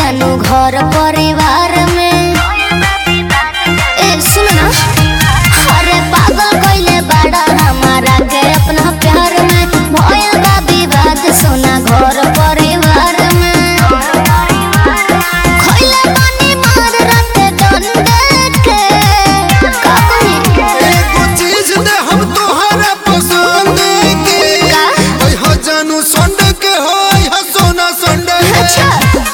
जानू घर परिवार में सुन ना अरे पागल कइले बाड़ा हमारा के अपना प्यार में भइल बा विवाद सोना घर परिवार में खइले पानी मार राते डंडे के का कही एगो चीज दे हम तोहरा पसंद के ओइ हो जानू संड के होय हो सोना संड के अच्छा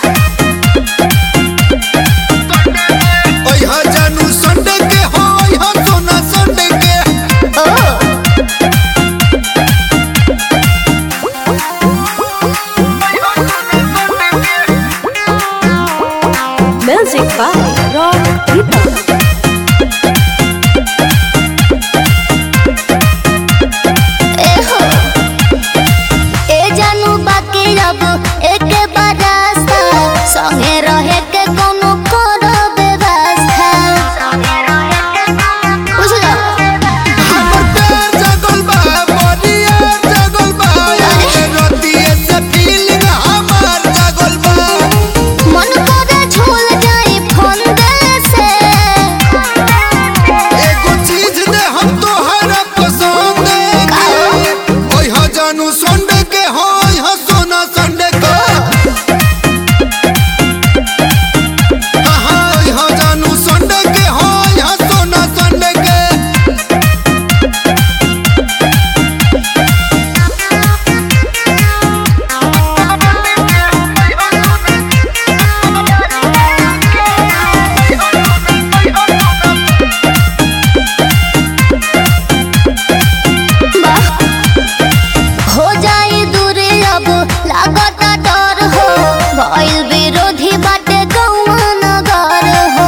ओइ हो जानू संड के होय हो सोना संड के ओ Music by Rock People. ए जानू बाकी अब एक बरसा संगे रहे के कोनो करो व्यवस्था बुझलो हमर प्यार जगल बा बनिया जगल बा रतिए से फीलिंग हमार जगल बा मन करे झूल जाई फंदे से एगो चीज दे हम तोहरा पसंद के ओइ हो जानू संड के होय हो सोना संड के ओइ हो जानू संड के होय हो सोना संड के हो जाई दूरी अब लागत डर हो भइल विरोधी बाटे गौवा नगर हो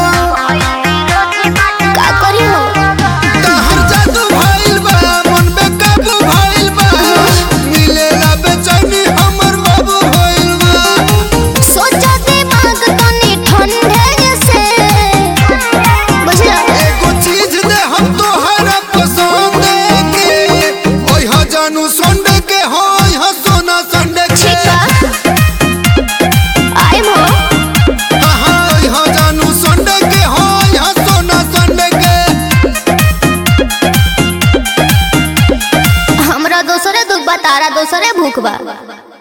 का करी हो तहर जादू भइल बा मन में काबू भइल बा मिलेला बेचैनी हमर बाबू भइल बा सोचा दिमाग तनी ठंडे से बुझला एगो चीज दे हम तोहरा पसंद के ओइ हो जानू संड के होय हो सोना संड के छिका आई मो ओइ हो जानू संड के होय हो सोना संड के हमरा दोसरे दुख बा तारा दोसरे भूख बा